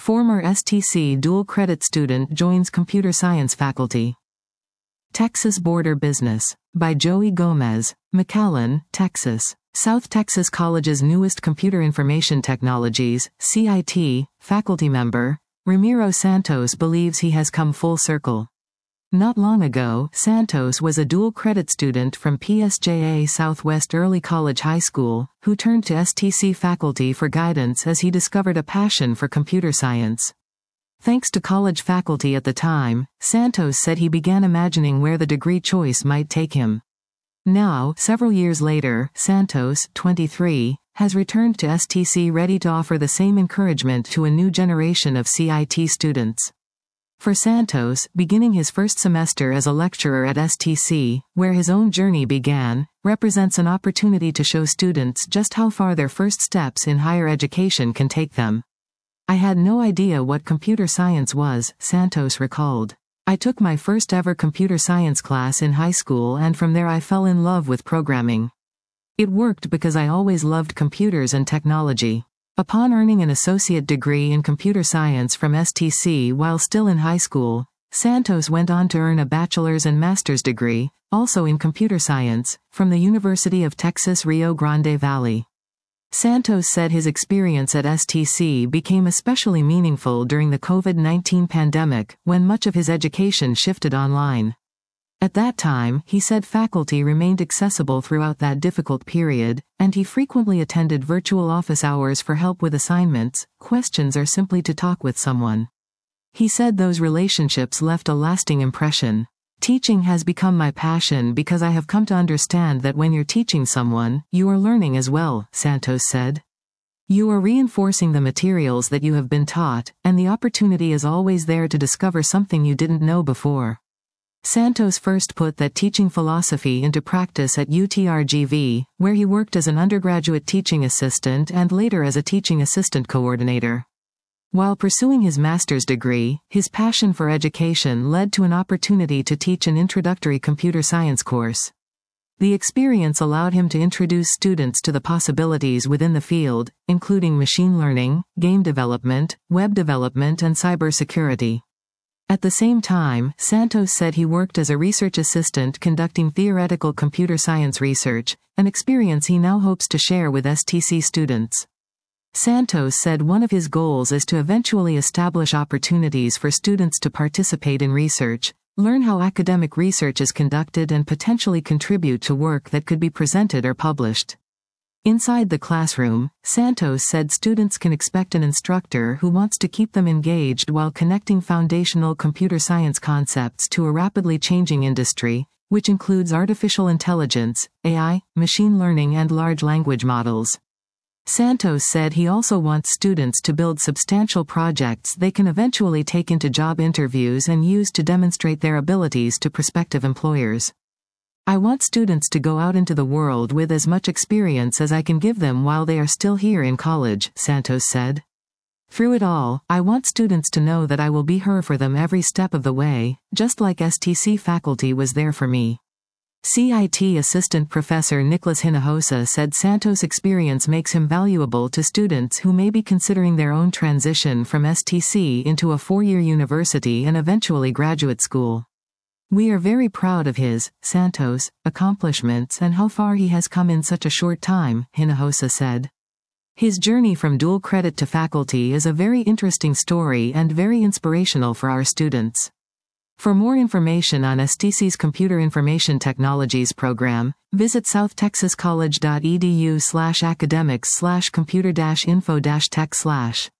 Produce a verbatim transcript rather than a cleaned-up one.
Former S T C dual credit student joins computer science faculty. Texas Border Business. By Joey Gomez, McAllen, Texas. South Texas College's newest Computer Information Technologies, C I T, faculty member, Ramiro Santos believes he has come full circle. Not long ago, Santos was a dual credit student from P S J A Southwest Early College High School, who turned to S T C faculty for guidance as he discovered a passion for computer science. Thanks to college faculty at the time, Santos said he began imagining where the degree choice might take him. Now, several years later, Santos, twenty-three, has returned to S T C ready to offer the same encouragement to a new generation of C I T students. For Santos, beginning his first semester as a lecturer at S T C, where his own journey began, represents an opportunity to show students just how far their first steps in higher education can take them. I had no idea what computer science was, Santos recalled. I took my first ever computer science class in high school and from there I fell in love with programming. It worked because I always loved computers and technology. Upon earning an associate degree in computer science from S T C while still in high school, Santos went on to earn a bachelor's and master's degree, also in computer science, from the University of Texas Rio Grande Valley. Santos said his experience at S T C became especially meaningful during the COVID nineteen pandemic, when much of his education shifted online. At that time, he said faculty remained accessible throughout that difficult period, and he frequently attended virtual office hours for help with assignments, questions or simply to talk with someone. He said those relationships left a lasting impression. Teaching has become my passion because I have come to understand that when you're teaching someone, you are learning as well, Santos said. You are reinforcing the materials that you have been taught, and the opportunity is always there to discover something you didn't know before. Santos first put that teaching philosophy into practice at U T R G V, where he worked as an undergraduate teaching assistant and later as a teaching assistant coordinator. While pursuing his master's degree, his passion for education led to an opportunity to teach an introductory computer science course. The experience allowed him to introduce students to the possibilities within the field, including machine learning, game development, web development and cybersecurity. At the same time, Santos said he worked as a research assistant conducting theoretical computer science research, an experience he now hopes to share with S T C students. Santos said one of his goals is to eventually establish opportunities for students to participate in research, learn how academic research is conducted and potentially contribute to work that could be presented or published. Inside the classroom, Santos said students can expect an instructor who wants to keep them engaged while connecting foundational computer science concepts to a rapidly changing industry, which includes artificial intelligence, A I, machine learning and large language models. Santos said he also wants students to build substantial projects they can eventually take into job interviews and use to demonstrate their abilities to prospective employers. I want students to go out into the world with as much experience as I can give them while they are still here in college, Santos said. Through it all, I want students to know that I will be here for them every step of the way, just like S T C faculty was there for me. C I T Assistant Professor Nicholas Hinojosa said Santos' experience makes him valuable to students who may be considering their own transition from S T C into a four-year university and eventually graduate school. We are very proud of his, Santos, accomplishments and how far he has come in such a short time, Hinojosa said. His journey from dual credit to faculty is a very interesting story and very inspirational for our students. For more information on S T C's Computer Information Technologies program, visit southtexascollege dot e d u slash academics slash computer dash info dash tech slash.